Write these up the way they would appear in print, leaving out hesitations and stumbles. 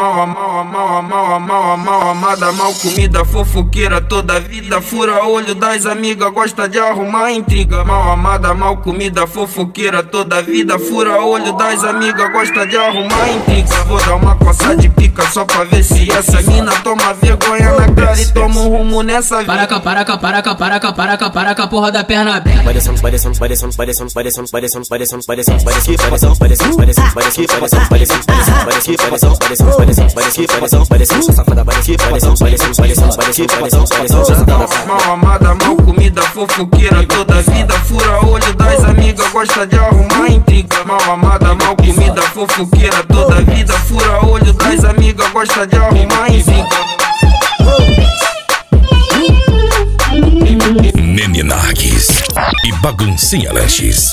Mal amada, mal comida, fofoqueira toda vida, fura olho das amigas, gosta de arrumar intriga. Mal amada, mal comida, fofoqueira toda vida, fura olho das amigas, gosta de arrumar intriga. Vou dar uma coça de pica só pra ver se essa mina toma vergonha na cara e toma um rumo nessa vida. Para com a porra da perna aberta. Mal amada, mal comida, fofoqueira toda vida, fura olho das amigas, gosta de arrumar intriga. Mal amada, mal comida, fofoqueira toda vida, fura olho das amigas, gosta de arrumar intriga. Nene Nargues e Baguncinha Lanches.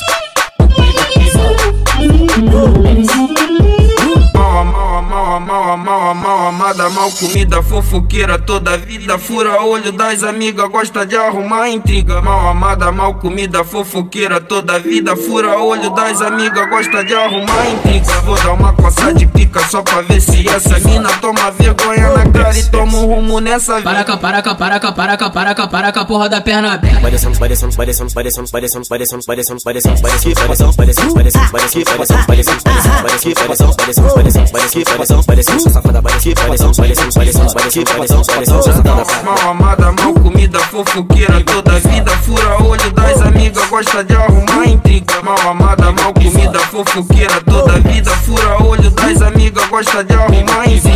Mal amada, mal comida, fofoqueira toda vida, fura olho das amigas, gosta de arrumar intriga. Mal amada, mal comida, fofoqueira toda vida, fura olho das amigas, gosta de arrumar intriga. Vou dar uma coça de pica só pra ver se essa mina toma vergonha na cara e toma um rumo nessa vida. Para com a porra da perna aberta. Mal amada, mal comida, fofoqueira toda vida, fura olho das amigas, gosta de arrumar intriga. Mal amada, mal comida, fofoqueira toda vida, fura olho das amigas, gosta de arrumar intriga.